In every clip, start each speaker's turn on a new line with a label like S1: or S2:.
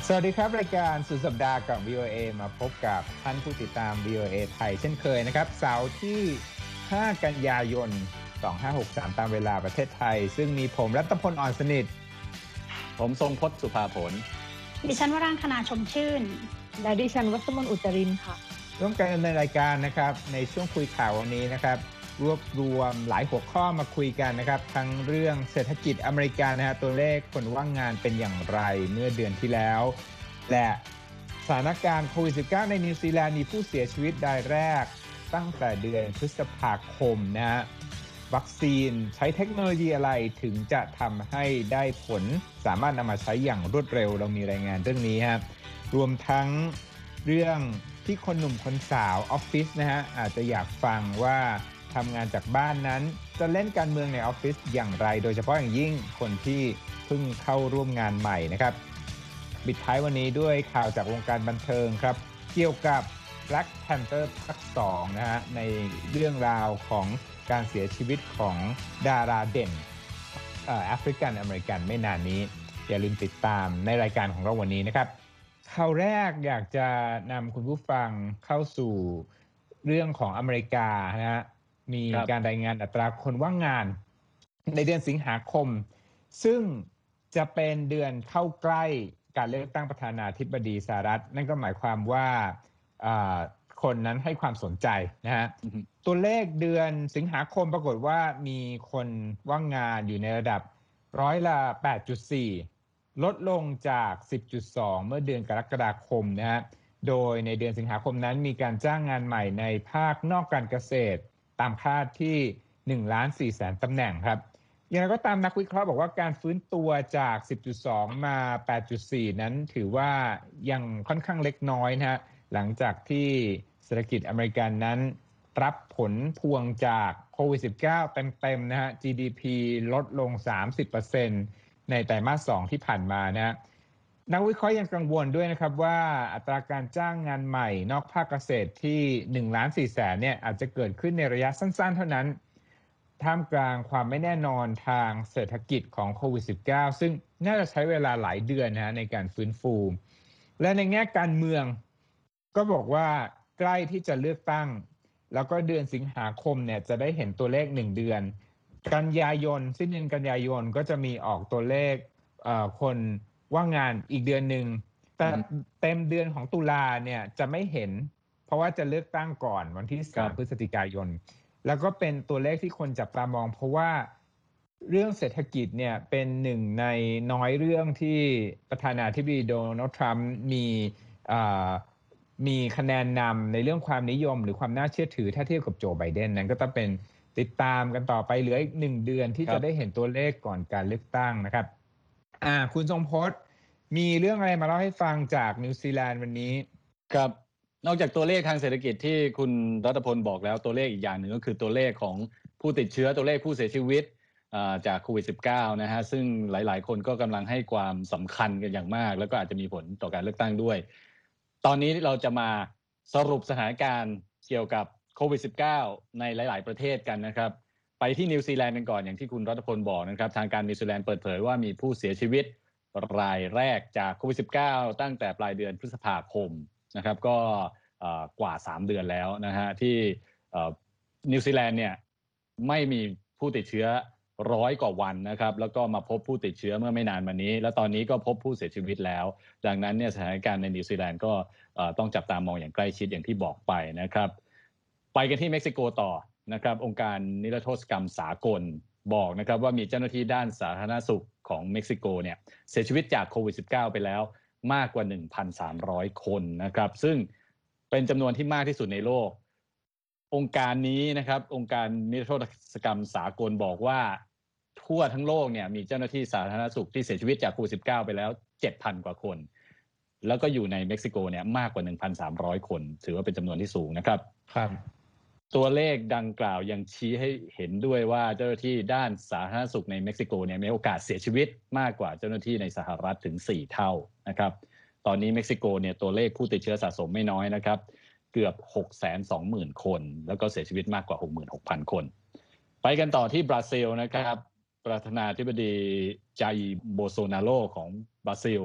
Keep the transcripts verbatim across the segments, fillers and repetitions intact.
S1: สวัสดีครับรายการสุดสัปดาห์กับ วี โอ เอ มาพบกับท่านผู้ติดตาม วี โอ เอ ไทยเช่นเคยนะครับเสาร์ที่ห้ากันยายนสองพันห้าร้อยหกสิบสามตามเวลาประเทศไทยซึ่งมีผมรัตพลอ่อนสนิท
S2: ผมทรงพจน์สุภาผล
S3: ดิฉันวรังคณาชมชื่น
S4: และดิฉันวัชรมนอุจจรินค่ะ
S1: ร่วมกันดำเนินรายการนะครับในช่วงคุยข่าววันนี้นะครับรวบรวมหลายหัวข้อมาคุยกันนะครับทั้งเรื่องเศรษฐกิจอเมริกันนะฮะตัวเลขคนว่างงานเป็นอย่างไรเมื่อเดือนที่แล้วและสถานการณ์โควิด สิบเก้า ในนิวซีแลนด์มีผู้เสียชีวิตรายแรกตั้งแต่เดือนพฤษภาคมนะฮะวัคซีนใช้เทคโนโลยีอะไรถึงจะทำให้ได้ผลสามารถนำมาใช้อย่างรวดเร็วเรามีรายงานเรื่องนี้ครับรวมทั้งเรื่องที่คนหนุ่มคนสาวออฟฟิศนะฮะอาจจะอยากฟังว่าทำงานจากบ้านนั้นจะเล่นการเมืองในออฟฟิศอย่างไรโดยเฉพาะอย่างยิ่งคนที่เพิ่งเข้าร่วมงานใหม่นะครับปิดท้ายวันนี้ด้วยข่าวจากวงการบันเทิงครับเกี่ยวกับ Black Panther ภาคสองนะฮะในเรื่องราวของการเสียชีวิตของดาราเด่นแอฟริกันอเมริกันไม่นานนี้อย่าลืมติดตามในรายการของเราวันนี้นะครับข่าวแรกอยากจะนำคุณผู้ฟังเข้าสู่เรื่องของอเมริกานะฮะมีการรายงานอัตราคนว่างงานในเดือนสิงหาคมซึ่งจะเป็นเดือนเข้าใกล้การเลือกตั้งประธานาธิบดีสหรัฐนั่นก็หมายความว่าคนนั้นให้ความสนใจนะฮะ mm-hmm. ตัวเลขเดือนสิงหาคมปรากฏว่ามีคนว่างงานอยู่ในระดับร้อยละ แปดจุดสี่ ลดลงจาก สิบจุดสอง เมื่อเดือนกรกฎาคมนะฮะโดยในเดือนสิงหาคมนั้นมีการจ้างงานใหม่ในภาคนอกการเกษตรตามคาดที่ หนึ่งล้านสี่แสน ตำแหน่งครับอย่างไรก็ตามนักวิเคราะห์บอกว่าการฟื้นตัวจาก สิบจุดสอง มา แปดจุดสี่ นั้นถือว่ายังค่อนข้างเล็กน้อยนะฮะหลังจากที่เศรษฐกิจอเมริกันนั้นรับผลพวงจากโควิด สิบเก้า เต็มๆนะฮะ จี ดี พี ลดลง สามสิบเปอร์เซ็นต์ ในไตรมาสสองที่ผ่านมานะฮะนักวิเคราะห์ยังกังวลด้วยนะครับว่าอัตราการจ้างงานใหม่นอกภาคเกษตรที่ หนึ่งล้านสี่แสน เนี่ยอาจจะเกิดขึ้นในระยะสั้นๆเท่านั้นท่ามกลางความไม่แน่นอนทางเศรษฐกิจของโควิด สิบเก้า ซึ่งน่าจะใช้เวลาหลายเดือนนะฮะในการฟื้นฟูและในแง่การเมืองก็บอกว่าใกล้ที่จะเลือกตั้งแล้วก็เดือนสิงหาคมเนี่ยจะได้เห็นตัวเลขหนึ่งเดือนกันยายนสิ้นเดือนกันยายนก็จะมีออกตัวเลขเอ่อคนว่างงานอีกเดือนนึงแต่เต็มเดือนของตุลาเนี่ยจะไม่เห็นเพราะว่าจะเลือกตั้งก่อนวันที่สามพฤศจิกายนแล้วก็เป็นตัวเลขที่คนจับตามองเพราะว่าเรื่องเศรษฐกิจเนี่ยเป็นหนึ่งในน้อยเรื่องที่ประธานาธิบดีโดนัลด์ทรัมป์มีมีคะแนนนำในเรื่องความนิยมหรือความน่าเชื่อถือถ้าเทียบกับโจไบเดนนั้นก็ต้องเป็นติดตามกันต่อไปเหลืออีกหนึ่งเดือนที่จะได้เห็นตัวเลขก่อนการเลือกตั้งนะครับอ่าคุณทรงพจน์มีเรื่องอะไรมาเล่าให้ฟังจากนิวซีแลนด์วันนี้
S2: ครับนอกจากตัวเลขทางเศรษฐกิจที่คุณรัตพลบอกแล้วตัวเลขอีกอย่างหนึ่งก็คือตัวเลขของผู้ติดเชื้อตัวเลขผู้เสียชีวิตจากโควิด สิบเก้า นะฮะซึ่งหลายๆคนก็กำลังให้ความสำคัญกันอย่างมากแล้วก็อาจจะมีผลต่อการเลือกตั้งด้วยตอนนี้เราจะมาสรุปสถานการณ์เกี่ยวกับโควิด สิบเก้า ในหลายๆประเทศกันนะครับไปที่นิวซีแลนด์กันก่อนอย่างที่คุณรัตพลบอกนะครับทางการนิวซีแลนด์เปิดเผยว่ามีผู้เสียชีวิตรายแรกจากโควิด สิบเก้า ตั้งแต่ปลายเดือนพฤษภาคมนะครับก็กว่าสามเดือนแล้วนะฮะที่นิวซีแลนด์เนี่ยไม่มีผู้ติดเชื้อร้อยกว่าวันนะครับแล้วก็มาพบผู้ติดเชื้อเมื่อไม่นานมานี้แล้วตอนนี้ก็พบผู้เสียชีวิตแล้วดังนั้นเนี่ยสถานการณ์ในนิวซีแลนด์ก็ต้องจับตามองอย่างใกล้ชิดอย่างที่บอกไปนะครับไปกันที่เม็กซิโกต่อนะครับองค์การนิรโทษกรรมสากลบอกนะครับว่ามีเจ้าหน้าที่ด้านสาธารณสุขของเม็กซิโกเนี่ยเสียชีวิตจากโควิด สิบเก้า ไปแล้วมากกว่า หนึ่งพันสามร้อย คนนะครับซึ่งเป็นจำนวนที่มากที่สุดในโลกองค์การนี้นะครับองค์การนิรโทษกรรมสากลบอกว่าทั่วทั้งโลกเนี่ยมีเจ้าหน้าที่สาธารณสุขที่เสียชีวิตจากโควิด สิบเก้า ไปแล้ว เจ็ดพัน กว่าคนแล้วก็อยู่ในเม็กซิโกเนี่ยมากกว่า หนึ่งพันสามร้อย คนถือว่าเป็นจำนวนที่สูงนะครับ
S1: ครับ
S2: ตัวเลขดังกล่าวยังชี้ให้เห็นด้วยว่าเจ้าหน้าที่ด้านสาธารณสุขในเม็กซิโกเนี่ยมีโอกาสเสียชีวิตมากกว่าเจ้าหน้าที่ในสหรัฐถึงสี่เท่านะครับตอนนี้เม็กซิโกเนี่ยตัวเลขผู้ติดเชื้อสะสมไม่น้อยนะครับเกือบ หกแสนสองหมื่น คนแล้วก็เสียชีวิตมากกว่า หกหมื่นหกพัน คนไปกันต่อที่บราซิลนะครับประธานาธิบดีจาอิร์โบโซนาโรของบราซิล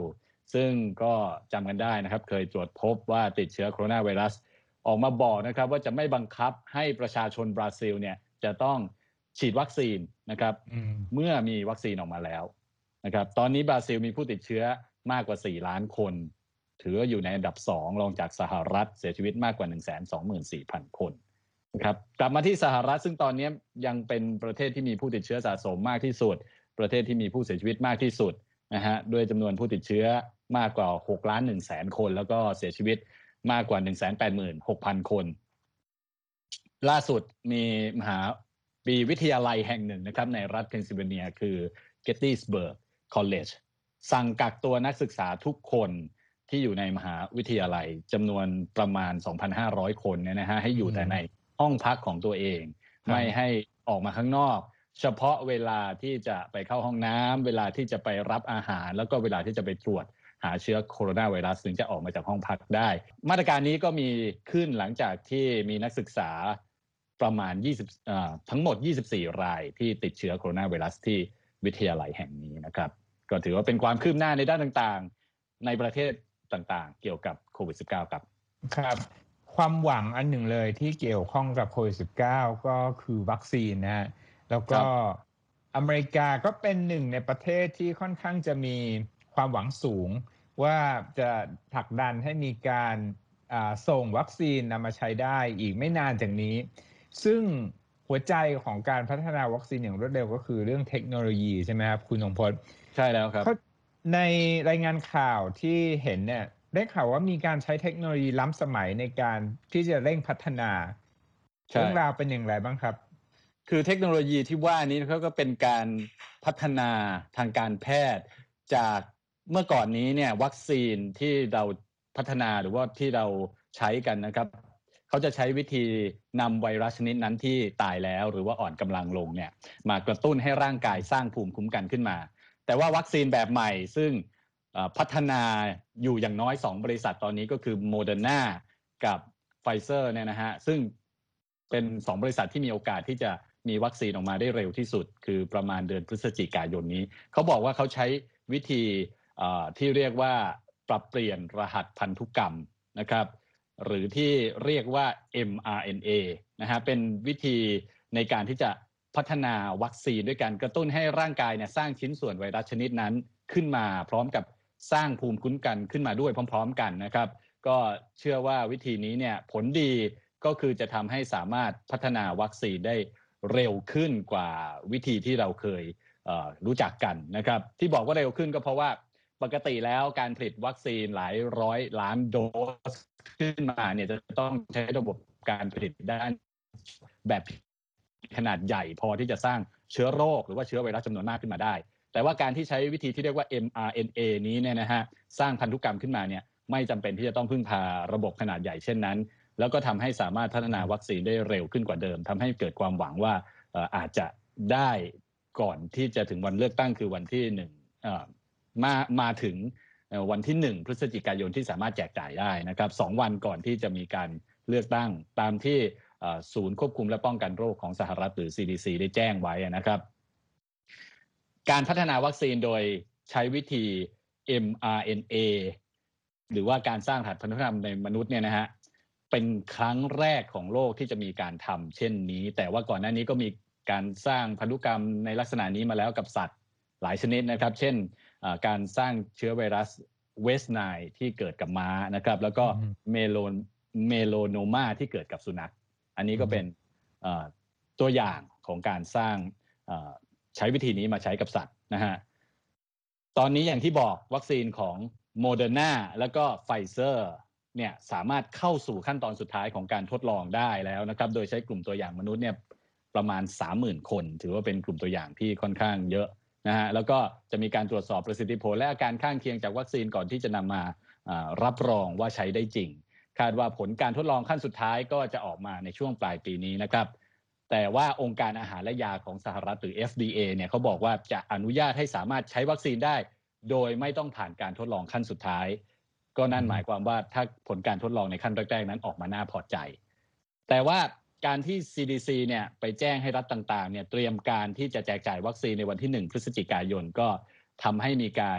S2: ซึ่งก็จำกันได้นะครับเคยตรวจพบว่าติดเชื้อโคโรนาไวรัสออกมาบอกนะครับว่าจะไม่บังคับให้ประชาชนบราซิลเนี่ยจะต้องฉีดวัคซีนนะครับเมื่อมีวัคซีนออกมาแล้วนะครับตอนนี้บราซิลมีผู้ติดเชื้อมากกว่าสี่ล้านคนถือว่าอยู่ในอันดับสองรองจากสหรัฐเสียชีวิตมากกว่า หนึ่งแสนสองหมื่นสี่พัน คนนะครับกลับมาที่สหรัฐซึ่งตอนนี้ยังเป็นประเทศที่มีผู้ติดเชื้อสะสมมากที่สุดประเทศที่มีผู้เสียชีวิตมากที่สุดนะฮะด้วยจำนวนผู้ติดเชื้อมากกว่าหกล้านหนึ่งแสนคนแล้วก็เสียชีวิตมากกว่า หนึ่งแสนแปดหมื่นหกพัน คนล่าสุดมีมหาวิทยาลัยแห่งหนึ่งนะครับในรัฐเพนซิลเวเนียคือ Gettysburg College สั่งกักตัวนักศึกษาทุกคนที่อยู่ในมหาวิทยาลัยจำนวนประมาณ สองพันห้าร้อย คนเนี่ยนะฮะให้อยู่แต่ในห้องพักของตัวเองไม่ให้ออกมาข้างนอกเฉพาะเวลาที่จะไปเข้าห้องน้ำเวลาที่จะไปรับอาหารแล้วก็เวลาที่จะไปตรวจหาเชื้อโคโรนาไวรัสถึงจะออกมาจากห้องพักได้มาตรการนี้ก็มีขึ้นหลังจากที่มีนักศึกษาประมาณยี่สิบเอ่อทั้งหมดยี่สิบสี่รายที่ติดเชื้อโคโรนาไวรัสที่วิทยาลัยแห่งนี้นะครับก็ถือว่าเป็นความคืบหน้าในด้านต่างๆในประเทศต่างๆเกี่ยวกับโควิด สิบเก้า ครับ
S1: ครับความหวังอันหนึ่งเลยที่เกี่ยวข้องกับโควิด สิบเก้า ก็คือวัคซีนนะฮะแล้วก็อเมริกาก็เป็นหนึ่งในประเทศที่ค่อนข้างจะมีความหวังสูงว่าจะผลักดันให้มีการส่งวัคซีนนำมาใช้ได้อีกไม่นานจากนี้ซึ่งหัวใจของการพัฒนาวัคซีนอย่างรวดเร็วก็คือเรื่องเทคโนโลยีใช่ไหมครับคุณธงพจน์
S2: ใช่แล้วครับ
S1: ในรายงานข่าวที่เห็นเนี่ยได้ข่าวว่ามีการใช้เทคโนโลยีล้ำสมัยในการที่จะเร่งพัฒนาเรื่องราวเป็นอย่างไรบ้างครับ
S2: คือเทคโนโลยีที่ว่านี้เขาก็เป็นการพัฒนาทางการแพทย์จากเมื่อก่อนนี้เนี่ยวัคซีนที่เราพัฒนาหรือว่าที่เราใช้กันนะครับเขาจะใช้วิธีนำไวรัสชนิดนั้นที่ตายแล้วหรือว่าอ่อนกำลังลงเนี่ยมากระตุ้นให้ร่างกายสร้างภูมิคุ้มกันขึ้นมาแต่ว่าวัคซีนแบบใหม่ซึ่งพัฒนาอยู่อย่างน้อยสองบริษัทตอนนี้ก็คือโมเดอร์นากับไฟเซอร์เนี่ยนะฮะซึ่งเป็นสองบริษัทที่มีโอกาสที่จะมีวัคซีนออกมาได้เร็วที่สุดคือประมาณเดือนพฤศจิกายนนี้เขาบอกว่าเขาใช้วิธีที่เรียกว่าปรับเปลี่ยนรหัสพันธุกรรมนะครับหรือที่เรียกว่า เอ็ม อาร์ เอ็น เอ นะฮะเป็นวิธีในการที่จะพัฒนาวัคซีนด้วยการกระตุ้นให้ร่างกายเนี่ยสร้างชิ้นส่วนไวรัสชนิดนั้นขึ้นมาพร้อมกับสร้างภูมิคุ้มกันขึ้นมาด้วยพร้อมๆกันนะครับก็เชื่อว่าวิธีนี้เนี่ยผลดีก็คือจะทำให้สามารถพัฒนาวัคซีนได้เร็วขึ้นกว่าวิธีที่เราเคยรู้จักกันนะครับที่บอกว่าเร็วขึ้นก็เพราะว่าปกติแล้วการผลิตวัคซีนหลายร้อยล้านโดสขึ้นมาเนี่ยจะต้องใช้ระบบการผลิตด้านแบบขนาดใหญ่พอที่จะสร้างเชื้อโรคหรือว่าเชื้อไวรัสจำนวนมากขึ้นมาได้แต่ว่าการที่ใช้วิธีที่เรียกว่า เอ็ม อาร์ เอ็น เอ นี้เนี่ยนะฮะสร้างพันธุกรรมขึ้นมาเนี่ยไม่จำเป็นที่จะต้องพึ่งพาระบบขนาดใหญ่เช่นนั้นแล้วก็ทำให้สามารถพัฒนาวัคซีนได้เร็วขึ้นกว่าเดิมทำให้เกิดความหวังว่าอาจจะได้ก่อนที่จะถึงวันเลือกตั้งคือวันที่หนึ่งมามาถึงวันที่หนึ่งพฤศจิกายนที่สามารถแจกจ่ายได้นะครับสองวันก่อนที่จะมีการเลือกตั้งตามที่ศูนย์ควบคุมและป้องกันโรคของสหรัฐหรือ ซี ดี ซี ได้แจ้งไว้นะครับการพัฒนาวัคซีนโดยใช้วิธี เอ็ม อาร์ เอ็น เอ หรือว่าการสร้างรหัสพันธุกรรมในมนุษย์เนี่ยนะฮะเป็นครั้งแรกของโลกที่จะมีการทำเช่นนี้แต่ว่าก่อนหน้านี้ก็มีการสร้างพันธุกรรมในลักษณะนี้มาแล้วกับสัตว์หลายชนิดนะครับเช่นการสร้างเชื้อไวรัสเวสต์ไนล์ที่เกิดกับม้านะครับแล้วก็เมโลเมโลโนมาที่เกิดกับสุนัขอันนี้ก็เป็นตัวอย่างของการสร้างใช้วิธีนี้มาใช้กับสัตว์นะฮะตอนนี้อย่างที่บอกวัคซีนของโมเดอร์นาแล้วก็ไฟเซอร์เนี่ยสามารถเข้าสู่ขั้นตอนสุดท้ายของการทดลองได้แล้วนะครับโดยใช้กลุ่มตัวอย่างมนุษย์เนี่ยประมาณ สามหมื่น คนถือว่าเป็นกลุ่มตัวอย่างที่ค่อนข้างเยอะนะฮะแล้วก็จะมีการตรวจสอบประสิทธิผลและอาการข้างเคียงจากวัคซีนก่อนที่จะนำมารับรองว่าใช้ได้จริงคาดว่าผลการทดลองขั้นสุดท้ายก็จะออกมาในช่วงปลายปีนี้นะครับแต่ว่าองค์การอาหารและยาของสหรัฐหรือ เอฟ ดี เอ เนี่ยเขาบอกว่าจะอนุญาตให้สามารถใช้วัคซีนได้โดยไม่ต้องผ่านการทดลองขั้นสุดท้ายก็นั่นหมายความว่าถ้าผลการทดลองในขั้นแรกๆนั้นออกมาน่าพอใจแต่ว่าการที่ ซี ดี ซี เนี่ยไปแจ้งให้รัฐต่างๆเนี่ยเตรียมการที่จะแจกจ่ายวัคซีนในวันที่หนึ่งพฤศจิกายนก็ทำให้มีการ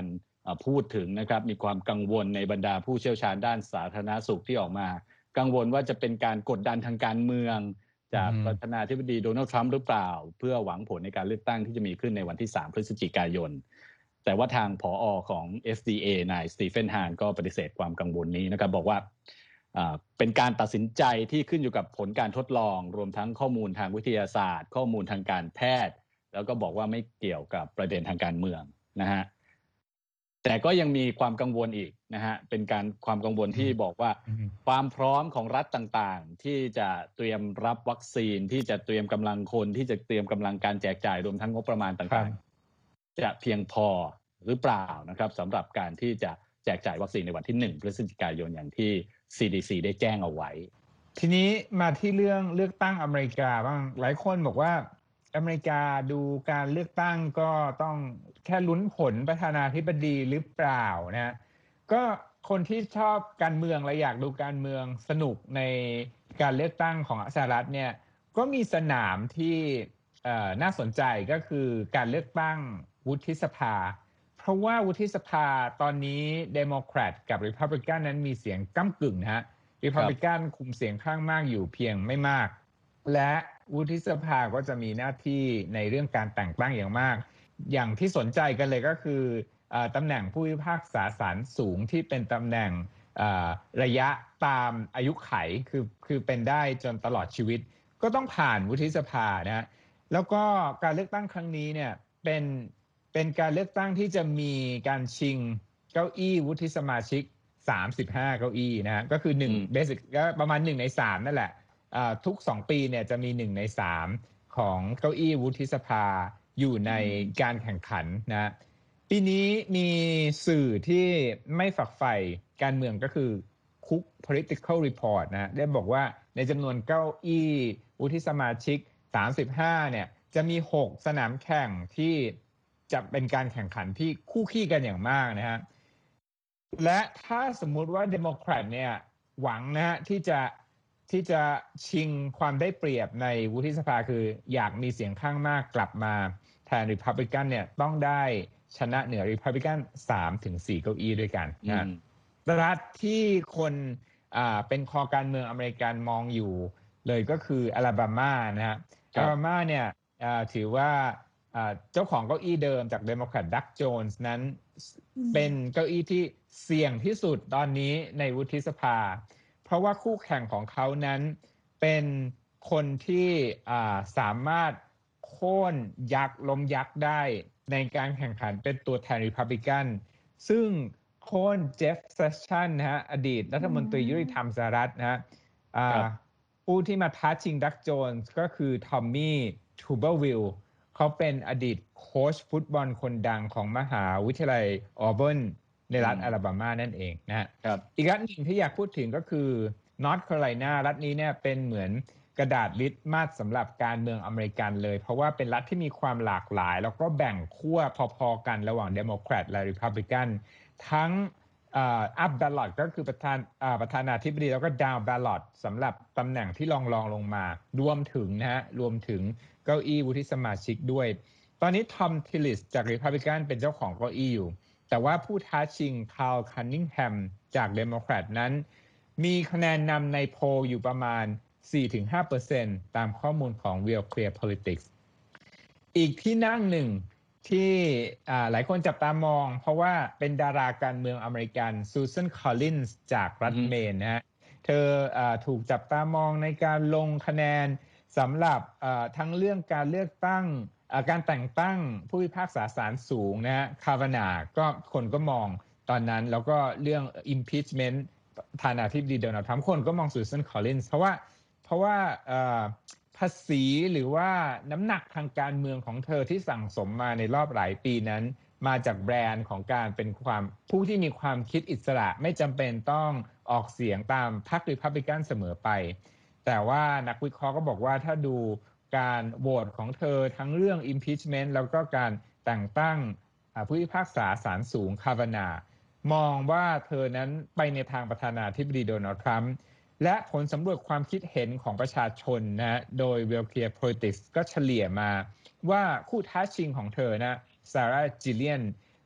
S2: พูดถึงนะครับมีความกังวลในบรรดาผู้เชี่ยวชาญด้านสาธารณสุขที่ออกมากังวลว่าจะเป็นการกดดันทางการเมืองจากประธานาธิบดีโดนัลด์ทรัมป์หรือเปล่าเพื่อหวังผลในการเลือกตั้งที่จะมีขึ้นในวันที่สามพฤศจิกายนแต่ว่าทางผอ.ของ เอฟ ดี เอ นายสตีเฟนฮานก็ปฏิเสธความกังวลนี้นะครับบอกว่าเป็นการตัดสินใจที่ขึ้นอยู่กับผลการทดลองรวมทั้งข้อมูลทางวิทยาศาสตร์ข้อมูลทางการแพทย์แล้วก็บอกว่าไม่เกี่ยวกับประเด็นทางการเมืองนะฮะแต่ก็ยังมีความกังวลอีกนะฮะเป็นการความกังวลที่บอกว่าความพร้อมของรัฐต่างๆที่จะเตรียมรับวัคซีนที่จะเตรียมกำลังคนที่จะเตรียมกำลังการแจกจ่ายรวมทั้งงบประมาณต่างๆจะเพียงพอหรือเปล่านะครับสำหรับการที่จะแจกจ่ายวัคซีนในวันที่หนึ่งพฤศจิกายนอย่างที่ ซี ดี ซี ได้แจ้งเอาไว้
S1: ทีนี้มาที่เรื่องเลือกตั้งอเมริกาบ้างหลายคนบอกว่าอเมริกาดูการเลือกตั้งก็ต้องแค่ลุ้นผลประธานาธิบดีหรือเปล่านะก็คนที่ชอบการเมืองและอยากดูการเมืองสนุกในการเลือกตั้งของสหรัฐเนี่ยก็มีสนามที่น่าสนใจก็คือการเลือกตั้งวุฒิสภาเพราะว่าวุฒิสภาตอนนี้เดโมแครตกับริพับลิกันนั้นมีเสียงก้ำกึ่งนะฮะริพับลิกันคุมเสียงข้างมากอยู่เพียงไม่มากและวุฒิสภาก็จะมีหน้าที่ในเรื่องการแต่งตั้งอย่างมากอย่างที่สนใจกันเลยก็คือตำแหน่งผู้พิพากษาศาลสูงที่เป็นตำแหน่งระยะตามอายุไขคือคือเป็นได้จนตลอดชีวิตก็ต้องผ่านวุฒิสภานะแล้วก็การเลือกตั้งครั้งนี้เนี่ยเป็นเป็นการเลือกตั้งที่จะมีการชิงเก้าอี้วุฒิสมาชิกสามสิบห้าเก้าอี้นะฮะก็คือหนึ่งเบสิกก็ประมาณหนึ่งในสามนั่นแหละทุกสองปีเนี่ยจะมีหนึ่งในสามของเก้าอี้วุฒิสภาอยู่ในการแข่งขันนะปีนี้มีสื่อที่ไม่ฝักใฝ่การเมืองก็คือ Cook Political Report นะได้บอกว่าในจำนวนเก้าอี้วุฒิสมาชิกสามสิบห้าเนี่ยจะมีหกสนามแข่งที่จะเป็นการแข่งขันที่คู่ขี้กันอย่างมากนะฮะและถ้าสมมุติว่าเดโมแครตเนี่ยหวังนะฮะที่จะที่จะชิงความได้เปรียบในวุฒิสภาคืออยากมีเสียงข้างมากกลับมาแทนริพับลิกันเนี่ยต้องได้ชนะเหนือริพับลิกัน สามถึงสี่ เก้าอี้ด้วยกันนะรัฐที่คนอ่าเป็นคอการเมืองอเมริกันมองอยู่เลยก็คืออลาบามานะฮะอลาบามาเนี่ยถือว่าเจ้าของเก้าอี้เดิมจากเดโมแครตดักโจนส์นั้นเป็นเก้าอี้ที่เสี่ยงที่สุดตอนนี้ในวุฒิสภาเพราะว่าคู่แข่งของเขานั้นเป็นคนที่สามารถโค่นยักษ์ล้มยักษ์ได้ในการแข่งขันเป็นตัวแทนริพับลิกันซึ่งโค่นเจฟเซสชันนะฮะอดีตรัฐมนตรียุติธรรมสหรัฐนะฮะผู้ที่มาท้าชิงดักโจนส์ก็คือทอมมี่ทูเบอร์วิลเขาเป็นอดีตโค้ชฟุตบอลคนดังของมหาวิทยาลัยออร์เบิร์นในรัฐอลาบามานั่นเองนะฮะอีกรัฐหนึ่งที่อยากพูดถึงก็คือนอร์ทแคโรไลนารัฐนี้เนี่ยเป็นเหมือนกระดาษลิตมัสสำหรับการเมืองอเมริกันเลยเพราะว่าเป็นรัฐที่มีความหลากหลายแล้วก็แบ่งขั้วพอๆกันระหว่างเดโมแครตและริพับลิกันทั้งอัพบาลอตก็คือประธานประธานาธิบดีแล้วก็ดาวน์บาลอตสำหรับตำแหน่งที่รองรองลงมารวมถึงนะฮะรวมถึงเก้าอี้วุฒิสมาชิกด้วยตอนนี้ทอมทิลลิสจากริพับลิกันเป็นเจ้าของเก้าอี้อยู่แต่ว่าผู้ท้าชิงคาร์ลคันนิงแฮมจากเดโมแครตนั้นมีคะแนนนำในโพลอยู่ประมาณ สี่ถึงห้าเปอร์เซ็นต์ ตามข้อมูลของ Real Clear Politics อีกที่นั่งหนึ่งที่หลายคนจับตามองเพราะว่าเป็นดาราการเมืองอเมริกันซูซานคอลลินส์จากรัฐเมนนะฮะเธอถูกจับตามองในการลงคะแนนสำหรับทั้งเรื่องการเลือกตั้งการแต่งตั้งผู้พิพากษาศาลสูงนะฮะคาวานาก็คนก็มองตอนนั้นแล้วก็เรื่อง impeachment ประธานาธิบดีโดนัลด์ทรัมป์คนก็มองซูซานคอลลินส์เพราะว่าเพราะว่าภาษีหรือว่าน้ำหนักทางการเมืองของเธอที่สั่งสมมาในรอบหลายปีนั้นมาจากแบรนด์ของการเป็นความผู้ที่มีความคิดอิสระไม่จำเป็นต้องออกเสียงตามพรรคริพับลิกันเสมอไปแต่ว่านักวิเคราะห์ก็บอกว่าถ้าดูการโหวตของเธอทั้งเรื่อง impeachment แล้วก็การแต่งตั้งผู้พิพากษาศาลสูงคาวานามองว่าเธอนั้นไปในทางประธานาธิบดีโดนัลด์ทรัมป์และผลสำรวจความคิดเห็นของประชาชนนะโดย Real Clear Politics ก็เฉลี่ยมาว่าคู่ท้าชิงของเธอนะซาร่าจิลเลียน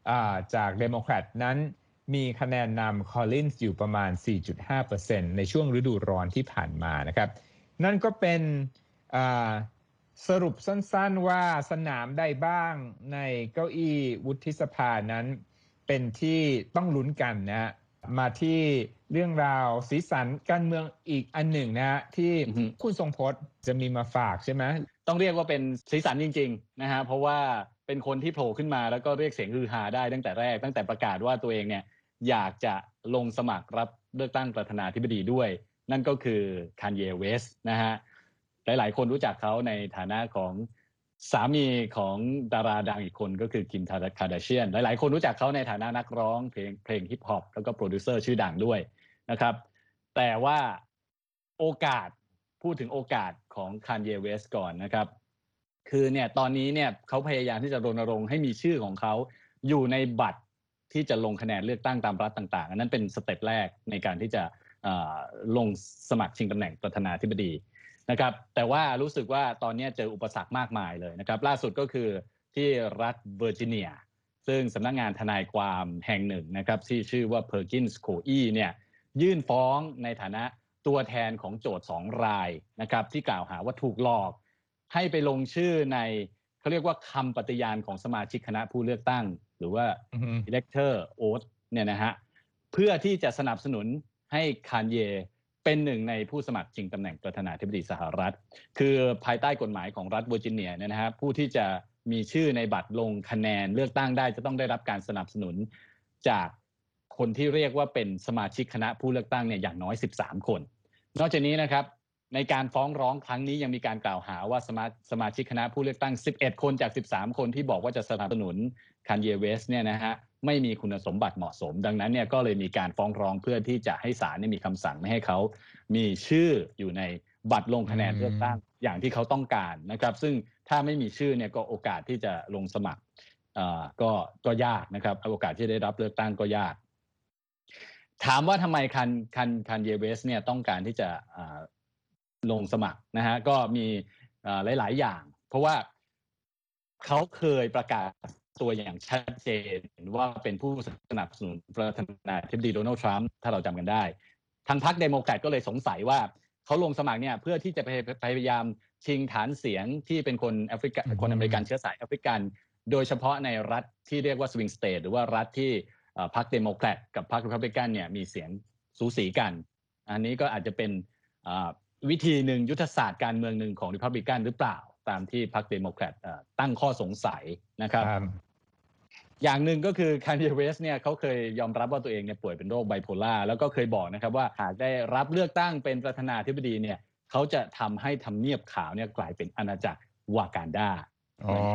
S1: จากเดโมแครตนั้นมีคะแนนนำคอลลินส์อยู่ประมาณ สี่จุดห้าเปอร์เซ็นต์ ในช่วงฤดูร้อนที่ผ่านมานะครับนั่นก็เป็นสรุปสั้นๆว่าสนามใดบ้างในเก้าอี้วุฒิสภานั้นเป็นที่ต้องลุ้นกันนะฮะมาที่เรื่องราวสีสันการเมืองอีกอันหนึ่งนะฮะที่คุณทรงพจน์จะมีมาฝากใช่ไหม
S2: ต้องเรียกว่าเป็นสีสันจริงๆนะฮะเพราะว่าเป็นคนที่โผล่ขึ้นมาแล้วก็เรียกเสียงฮือฮาได้ตั้งแต่แรกตั้งแต่ประกาศว่าตัวเองเนี่ยอยากจะลงสมัครรับเลือกตั้งประธานาธิบดีด้วยนั่นก็คือคานเย เวสต์นะฮะหลายๆคนรู้จักเขาในฐานะของสามีของดาราดังอีกคนก็คือคิมคาร์ดาเชียนหลายๆคนรู้จักเขาในฐานะนักร้องเพลงเพลงฮิปฮอปแล้วก็โปรดิวเซอร์ชื่อดังด้วยนะครับแต่ว่าโอกาสพูดถึงโอกาสของคานเย เวสต์ก่อนนะครับคือเนี่ยตอนนี้เนี่ยเขาพยายามที่จะรณรงค์ให้มีชื่อของเขาอยู่ในบัตรที่จะลงคะแนนเลือกตั้งตามรัฐต่างๆอันนั้นเป็นสเต็ปแรกในการที่จะลงสมัครชิงตำแหน่งประธานาธิบดีนะครับแต่ว่ารู้สึกว่าตอนนี้เจออุปสรรคมากมายเลยนะครับล่าสุดก็คือที่รัฐเวอร์จิเนียซึ่งสำนักงานทนายความแห่งหนึ่งนะครับที่ชื่อว่า Perkins Coie เนี่ยยื่นฟ้องในฐานะตัวแทนของโจทย์สองรายนะครับที่กล่าวหาว่าถูกหลอกให้ไปลงชื่อในเขาเรียกว่าคำปฏิญาณของสมาชิกคณะผู้เลือกตั้งหรือว่า elector oath เนี่ยนะฮะเพื่อที่จะสนับสนุนให้คานเยเป็นหนึ่งในผู้สมัครชิงตำแหน่งประธานาธิบดีสหรัฐคือภายใต้กฎหมายของรัฐเวอร์จิเนียเนี่ยนะฮะผู้ที่จะมีชื่อในบัตรลงคะแนนเลือกตั้งได้จะต้องได้รับการสนับสนุนจากคนที่เรียกว่าเป็นสมาชิกคณะผู้เลือกตั้งเนี่ยอย่างน้อยสิบสามคนนอกจากนี้นะครับในการฟ้องร้องครั้งนี้ยังมีการกล่าวหาว่าสมาสมาชิกคณะผู้เลือกตั้งสิบเอ็ดคนจากสิบสามคนที่บอกว่าจะสนับสนุนคานเย เวสต์เนี่ยนะฮะไม่มีคุณสมบัติเหมาะสมดังนั้นเนี่ยก็เลยมีการฟ้องร้องเพื่อที่จะให้ศาลมีคำสั่งไม่ให้เขามีชื่ออยู่ในบัตรลงคะแนนเลือกตั้งอย่างที่เขาต้องการนะครับซึ่งถ้าไม่มีชื่อเนี่ยก็โอกาสที่จะลงสมัครก็ก็ยากนะครับโอกาสที่ได้รับเลือกตั้งก็ยากถามว่าทำไมคันคันคันเย เวสต์เนี่ยต้องการที่จะลงสมัครนะฮะก็มีหลายๆอย่างเพราะว่าเขาเคยประกาศตัวอย่างชัดเจนว่าเป็นผู้สนับสนุนประธานาธิบดีโดนัลด์ทรัมป์ถ้าเราจำกันได้ทางพรรคเดโมแครตก็เลยสงสัยว่าเขาลงสมัครเนี่ยเพื่อที่จะพยายามชิงฐานเสียงที่เป็นคนแอฟริกันคนอเมริกันเชื้อสายแอฟริกันโดยเฉพาะในรัฐที่เรียกว่าสวิงสเตทหรือว่ารัฐที่พรรคเดโมแครตกับพรรครีพับลิกันเนี่ยมีเสียงสูสีกันอันนี้ก็อาจจะเป็นวิธีหนึ่งยุทธศาสตร์การเมืองหนึ่งของรีพับลิกันหรือเปล่าตามที่พรรคเดโมแครตตั้งข้อสงสัยนะครับอย่างหนึ่งก็คือคานเย เวสต์เนี่ยเขาเคยยอมรับว่าตัวเองเนี่ยป่วยเป็นโรคไบโพล่าแล้วก็เคยบอกนะครับว่าหากได้รับเลือกตั้งเป็นประธานาธิบดีเนี่ยเขาจะทำให้ทำเนียบขาวเนี่ยกลายเป็นอาณาจักรวากันดา
S1: อ๋อ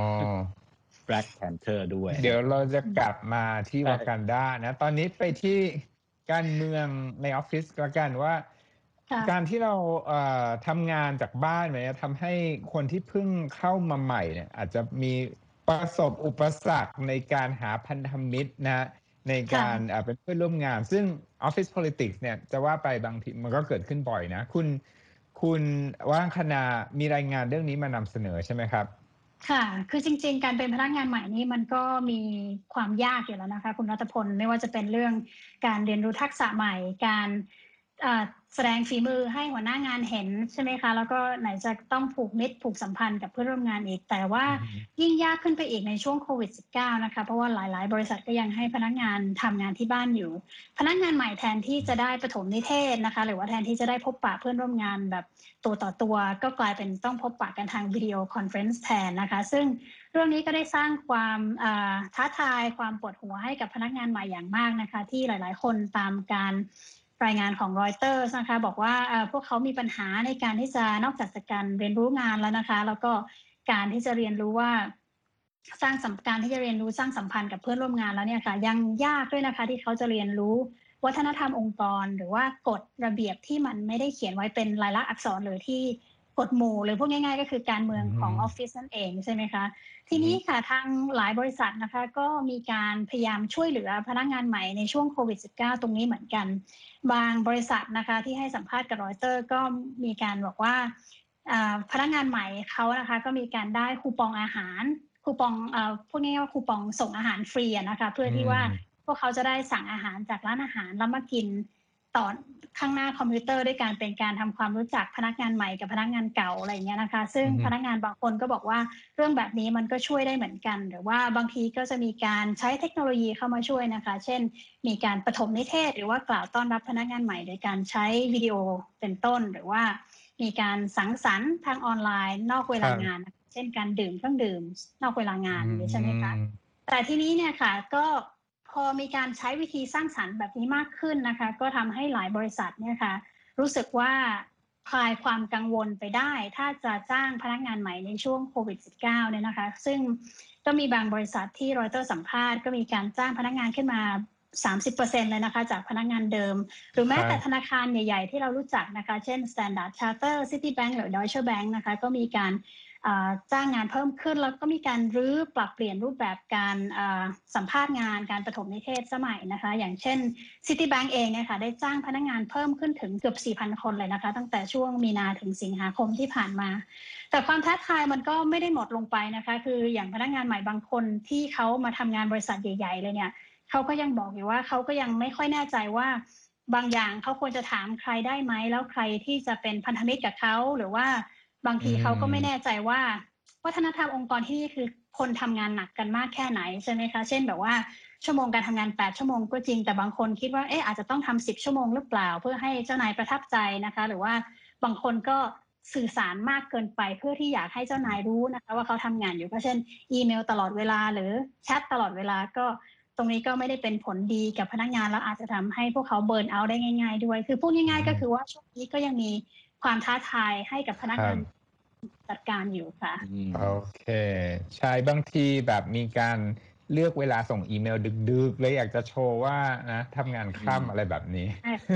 S2: Black Panther ด้วย
S1: เดี๋ยวเราจะกลับมาที่วากันดานะตอนนี้ไปที่การเมืองในออฟฟิศละกันว่าการที่เราเอ่อทำงานจากบ้านเนี่ยทำให้คนที่เพิ่งเข้ามาใหม่เนี่ยอาจจะมีประสบอุปสรรคในการหาพันธมิตรนะในการเป็นเพื่อนร่วมงานซึ่ง Office Politics เนี่ยจะว่าไปบางทีมันก็เกิดขึ้นบ่อยนะคุณคุณว่างคณามีรายงานเรื่องนี้มานำเสนอใช่ไหมครับ
S3: ค่ะคือจริงๆการเป็นพนักงานใหม่นี่มันก็มีความยากอยู่แล้วนะคะคุณรัตพลไม่ว่าจะเป็นเรื่องการเรียนรู้ทักษะใหม่การแสดงฝีมือให้หัวหน้างานเห็นใช่ไหมคะแล้วก็ไหนจะต้องผูกมิตรผูกสัมพันธ์กับเพื่อนร่วมงานอีกแต่ว่ายิ่งยากขึ้นไปอีกในช่วงโควิด สิบเก้า นะคะเพราะว่าหลายๆบริษัทก็ยังให้พนักงานทำงานที่บ้านอยู่พนักงานใหม่แทนที่จะได้ปฐมนิเทศนะคะหรือว่าแทนที่จะได้พบปะเพื่อนร่วมงานแบบตัวต่อตัวก็กลายเป็นต้องพบปะกันทางวิดีโอคอนเฟอเรนซ์แทนนะคะซึ่งเรื่องนี้ก็ได้สร้างความท้าทายความปวดหัวให้กับพนักงานใหม่อย่างมากนะคะที่หลายๆคนตามการรายงานของรอยเตอร์นะคะบอกว่าพวกเขามีปัญหาในการที่จะนอกจากการเรียนรู้งานแล้วนะคะแล้วก็การที่จะเรียนรู้ว่าสร้างการที่จะเรียนรู้สร้างสัมพันธ์กับเพื่อนร่วมงานแล้วเนี่ยค่ะยังยากด้วยนะคะที่เขาจะเรียนรู้วัฒนธรรมองค์กรหรือว่ากฎระเบียบที่มันไม่ได้เขียนไว้เป็นลายลักษณ์อักษรหรือที่กฎหมู่หรือพูดง่ายๆก็คือการเมืองของออฟฟิศนั่นเองใช่ไหมคะทีนี้ค่ะทางหลายบริษัทนะคะก็มีการพยายามช่วยเหลือพนักงานใหม่ในช่วงโควิด สิบเก้า ตรงนี้เหมือนกันบางบริษัทนะคะที่ให้สัมภาษณ์กับรอยเตอร์ก็มีการบอกว่าพนักงานใหม่เขานะคะก็มีการได้คูปองอาหารคูปองเอ่อพูดง่ายๆว่าคูปองส่งอาหารฟรีอะนะคะเพื่อที่ว่าพวกเขาจะได้สั่งอาหารจากร้านอาหารแล้วมากินต่อข้างหน้าคอมพิวเตอร์ด้วยการเป็นการทำความรู้จักพนักงานใหม่กับพนักงานเก่าอะไรอย่างเงี้ยนะคะซึ่งพนักงานบางคนก็บอกว่าเรื่องแบบนี้มันก็ช่วยได้เหมือนกันหรือว่าบางทีก็จะมีการใช้เทคโนโลยีเข้ามาช่วยนะคะเช่นมีการปฐมนิเทศหรือว่ากล่าวต้อนรับพนักงานใหม่โดยการใช้วิดีโอเป็นต้นหรือว่ามีการสังสรรค์ทางออนไลน์นอกเวลางานเช่นการดื่มเครื่องดื่มนอกเวลางานใช่ไหมคะแต่ทีนี้เนี่ยค่ะก็พอมีการใช้วิธีสร้างสรรค์แบบนี้มากขึ้นนะคะก็ทำให้หลายบริษัทเนี่ยค่ะรู้สึกว่าคลายความกังวลไปได้ถ้าจะจ้างพนักงานใหม่ในช่วงโควิด สิบเก้า เนี่ยนะคะซึ่งก็มีบางบริษัทที่รอยเตอร์สัมภาษณ์ก็มีการจ้างพนักงานขึ้นมา สามสิบเปอร์เซ็นต์ เลยนะคะจากพนักงานเดิมหรือแม้แต่ธนาคารใหญ่ๆที่เรารู้จักนะคะเช่น Standard Chartered Citibank หรือ Deutsche Bank นะคะก็มีการจ้างงานเพิ่มขึ้นแล้วก็มีการรื้อปรับเปลี่ยนรูปแบบการสัมภาษณ์งานการปฐมนิเทศสมัยนะคะอย่างเช่น Citibank เองเนี่ยค่ะได้จ้างพนักงานเพิ่มขึ้นถึงเกือบ สี่พัน คนเลยนะคะตั้งแต่ช่วงมีนาถึงสิงหาคมที่ผ่านมาแต่ความท้าทายมันก็ไม่ได้หมดลงไปนะคะคืออย่างพนักงานใหม่บางคนที่เขามาทำงานบริษัทใหญ่ๆเลยเนี่ยเขาก็ยังบอกอยู่ว่าเขาก็ยังไม่ค่อยแน่ใจว่าบางอย่างเขาควรจะถามใครได้ไหมแล้วใครที่จะเป็นพันธมิตรกับเขาหรือว่าบางทีเขาก็ไม่แน่ใจว่าวัฒนธรรมองค์กรที่นี่คือคนทำงานหนักกันมากแค่ไหนใช่ไหมคะเช่นแบบว่าชั่วโมงการทำงานแปดชั่วโมงก็จริงแต่บางคนคิดว่าเอ๊ะอาจจะต้องทำสิบชั่วโมงหรือเปล่าเพื่อให้เจ้านายประทับใจนะคะหรือว่าบางคนก็สื่อสารมากเกินไปเพื่อที่อยากให้เจ้านายรู้นะคะว่าเขาทำงานอยู่ก็เช่นอีเมลตลอดเวลาหรือแชทตลอดเวลาก็ตรงนี้ก็ไม่ได้เป็นผลดีกับพนักงานแล้วอาจจะทำให้พวกเขาเบิร์นเอาท์ได้ง่ายๆด้วยคือพูดง่ายๆก็คือว่าช่วงนี้ก็ยังมีความท้าทายให้กับพนักงานจัดการอยู่ค่ะ
S1: โอเคใช่บางทีแบบมีการเลือกเวลาส่งอีเมลดึกๆเลยอยากจะโชว์ว่านะทำงานค่ำอะไรแบบนี้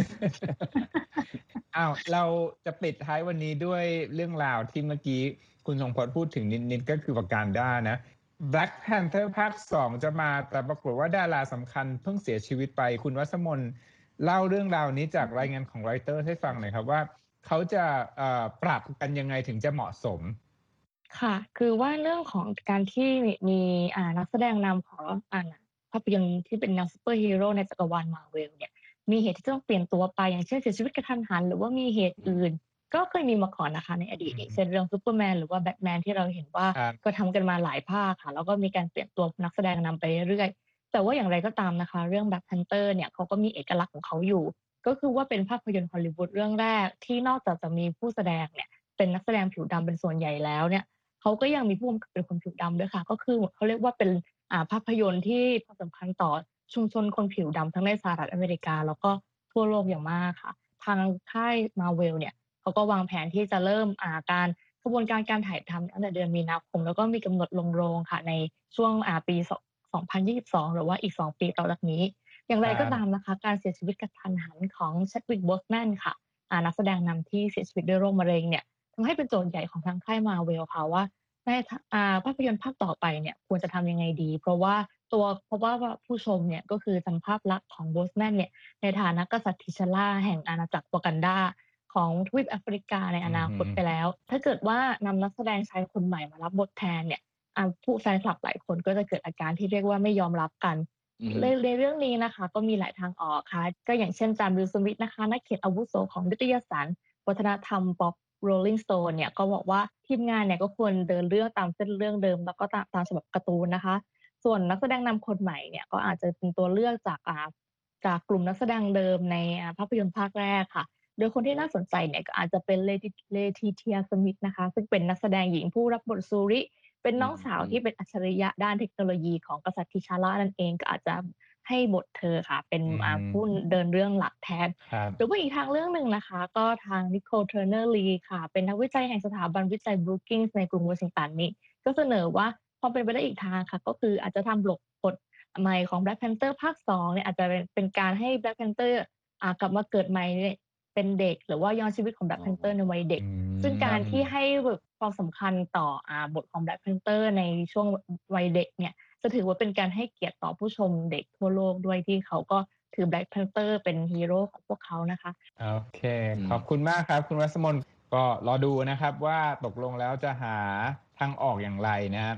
S1: อ้าวเราจะปิดท้ายวันนี้ด้วยเรื่องราวที่เมื่อกี้คุณทรงพจน์พูดถึงนิดๆก็คือประการด้านะ Black Panther ภาคสองจะมาแต่ปรากฏว่าดาราสำคัญเพิ่งเสียชีวิตไปคุณวัสมนเล่าเรื่องราวนี้จากรายงานของ Reuters ให้ฟังหน่อยครับว่าเขาจะปรับกันยังไงถึงจะเหมาะสม
S4: ค่ะคือว่าเรื่องของการที่มีนักแสดงนำของภาพยนตร์ที่เป็นแนวซูเปอร์ฮีโร่ในจักรวาลมาร์เวลเนี่ยมีเหตุที่ต้องเปลี่ยนตัวไปอย่างเช่นเสียชีวิตกระทันหันหรือว่ามีเหตุอื่นก็เคยมีมาก่อนนะคะในอดีตเช่นเรื่องซูเปอร์แมนหรือว่าแบทแมนที่เราเห็นว่าก็ทำกันมาหลายภาคค่ะแล้วก็มีการเปลี่ยนตัวนักแสดงนำไปเรื่อยๆแต่ว่าอย่างไรก็ตามนะคะเรื่องแบล็คแพนเตอร์เนี่ยเขาก็มีเอกลักษณ์ของเขาอยู่ก็คือว่าเป็นภาพยนตร์ฮอลลีวูดเรื่องแรกที่นอกจากจะมีผู้แสดงเนี่ยเป็นนักแสดงผิวดำเป็นส่วนใหญ่แล้วเนี่ยเขาก็ยังมีผู้กำกับเป็นคนผิวดำด้วยค่ะก็คือเขาเรียกว่าเป็นภาพยนตร์ที่สำคัญต่อชุมชนคนผิวดำทั้งในสหรัฐอเมริกาแล้วก็ทั่วโลกอย่างมากค่ะทางค่าย Marvel เนี่ยเขาก็วางแผนที่จะเริ่มการกระบวนการการถ่ายทำตั้งแต่เดือนมีนาคมแล้วก็มีกำหนดลงโรงค่ะในช่วงปีสองพันยี่สิบสองหรือว่าอีกสองปีต่อจากนี้อย่างไรก็ตามนะคะการเสียชีวิตกระทันหันของ Chadwick Boseman ค่ะนักแสดงนำที่เสียชีวิตด้วยโรคมะเร็งเนี่ยทำให้เป็นโจทย์ใหญ่ของทางค่าย Marvel ค่ะว่าในภาพยนตร์ภาคต่อไปเนี่ยควรจะทำยังไงดีเพราะว่าตัวเพราะว่าผู้ชมเนี่ยก็คือจำภาพลักษณ์ของ Boseman เนี่ยในฐานะกษัตริย์ทิชล่าแห่งอาณาจักรวากันดาของทวีปแอฟริกาในอนาคตไปแล้วถ้าเกิดว่านำนักแสดงชายคนใหม่มารับบทแทนเนี่ยผู้แฟนคลับหลายคนก็จะเกิดอาการที่เรียกว่าไม่ยอมรับกันในในเรื่องนี้นะคะก็มีหลายทางออกค่ะก็อย่างเช่นจามวิลสมิธนะคะนักเขียนอาวุโสของนิตยสารวัฒนธรรมป๊อป Rolling Stone เนี่ยก็บอกว่าทีมงานเนี่ยก็ควรเดินเรื่องตามเส้นเรื่องเดิมแล้วก็ตามตามฉบับการ์ตูนนะคะส่วนนักแสดงนำคนใหม่เนี่ยก็อาจจะเป็นตัวเลือกจากอ่าจากกลุ่มนักแสดงเดิมในภาพยนตร์ภาคแรกค่ะโดยคนที่น่าสนใจเนี่ยก็อาจจะเป็นเลติเลทิเทียสมิธนะคะซึ่งเป็นนักแสดงหญิงผู้รับบทซูริเป็นน้องสาวที่เป็นอัจฉริยะด้านเทคโนโลยีของกษัตริย์ทิชาร่านั่นเองก็อาจจะให้บทเธอค่ะเป็นผู้เดินเรื่องหลักแทนหรือว่าอีกทางเรื่องหนึ่งนะคะก็ทางนิโคล เทอร์เนอร์ลีค่ะเป็นนักวิจัยแห่งสถาบันวิจัยบรูกิงส์ในกรุงวอชิงตันนี่ก็เสนอว่าความเป็นไปได้อีกทางค่ะก็คืออาจจะทำบทบทใหม่ของ Black Panther ภาคสองเนี่ยอาจจะเป็นการให้ Black Panther กลับมาเกิดใหม่เป็นเด็กหรือว่าย้อนชีวิตของ Black Panther ในวัยเด็กซึ่งการที่ให้ความสำคัญต่อบทของ Black Panther ในช่วงวัยเด็กเนี่ยจะถือว่าเป็นการให้เกียรติต่อผู้ชมเด็กทั่วโลกด้วยที่เขาก็ถือ Black Panther เป็นฮีโร่ของพวกเขานะคะ
S1: โอเคขอบคุณมากครับคุณวัสมนก็รอดูนะครับว่าตกลงแล้วจะหาทางออกอย่างไรนะครับ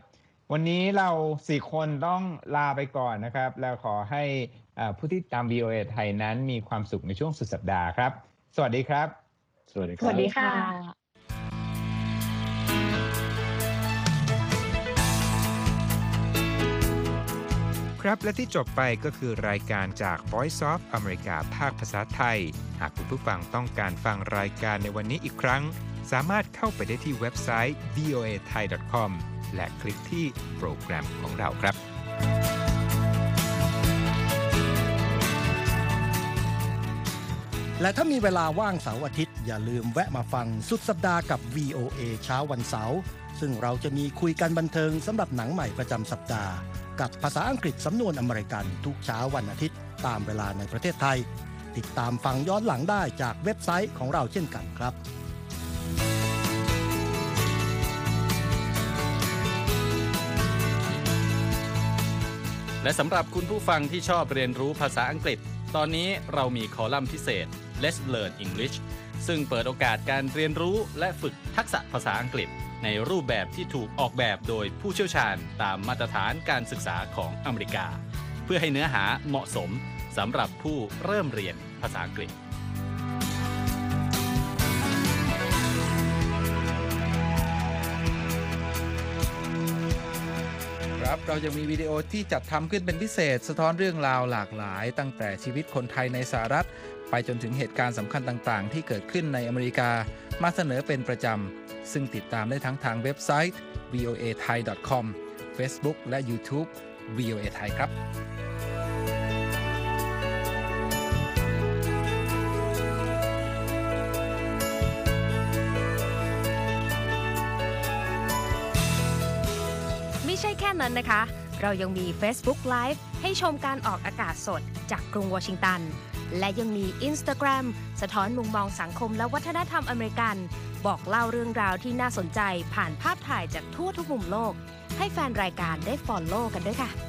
S1: วันนี้เราสี่คนต้องลาไปก่อนนะครับแล้วขอให้ผู้ที่ตาม วี โอ เอ ไทยนั้นมีความสุขในช่วงสุดสัปดาห์ครับสวัสดีครับ
S2: สวัสดีครับ
S4: สวัสดีค่ะ
S5: ครับและที่จบไปก็คือรายการจาก Voice of America ภาคภาษาไทยหากคุณผู้ฟังต้องการฟังรายการในวันนี้อีกครั้งสามารถเข้าไปได้ที่เว็บไซต์ วี โอ เอ ไทย ดอท คอม และคลิกที่โปรแกรมของเราครับ
S6: และถ้ามีเวลาว่างเสาร์อาทิตย์อย่าลืมแวะมาฟังสุดสัปดาห์กับ วี โอ เอ เช้าวันเสาร์ซึ่งเราจะมีคุยกันบันเทิงสำหรับหนังใหม่ประจำสัปดาห์กับภาษาอังกฤษสำนวนอเมริกันทุกเช้าวันอาทิตย์ตามเวลาในประเทศไทยติดตามฟังย้อนหลังได้จากเว็บไซต์ของเราเช่นกันครับ
S7: และสำหรับคุณผู้ฟังที่ชอบเรียนรู้ภาษาอังกฤษตอนนี้เรามีคอลัมน์พิเศษ Let's Learn English ซึ่งเปิดโอกาสการเรียนรู้และฝึกทักษะภาษาอังกฤษในรูปแบบที่ถูกออกแบบโดยผู้เชี่ยวชาญตามมาตรฐานการศึกษาของอเมริกาเพื่อให้เนื้อหาเหมาะสมสำหรับผู้เริ่มเรียนภาษาอังกฤษ
S8: ครับเราจะมีวิดีโอที่จัดทำขึ้นเป็นพิเศษสะท้อนเรื่องราวหลากหลายตั้งแต่ชีวิตคนไทยในสหรัฐไปจนถึงเหตุการณ์สำคัญต่างๆที่เกิดขึ้นในอเมริกามาเสนอเป็นประจำซึ่งติดตามได้ทั้งทางเว็บไซต์ วี โอ เอ ไทย ดอท คอม Facebook และ YouTube วี โอ เอ ไทยครับ
S9: ไม่ใช่แค่นั้นนะคะเรายังมี Facebook Live ให้ชมการออกอากาศสดจากกรุงวอชิงตันและยังมี Instagram สะท้อนมุมมองสังคมและวัฒนธรรมอเมริกันบอกเล่าเรื่องราวที่น่าสนใจผ่านภาพถ่ายจากทั่วทุกมุมโลกให้แฟนรายการได้ follow กันด้วยค่ะ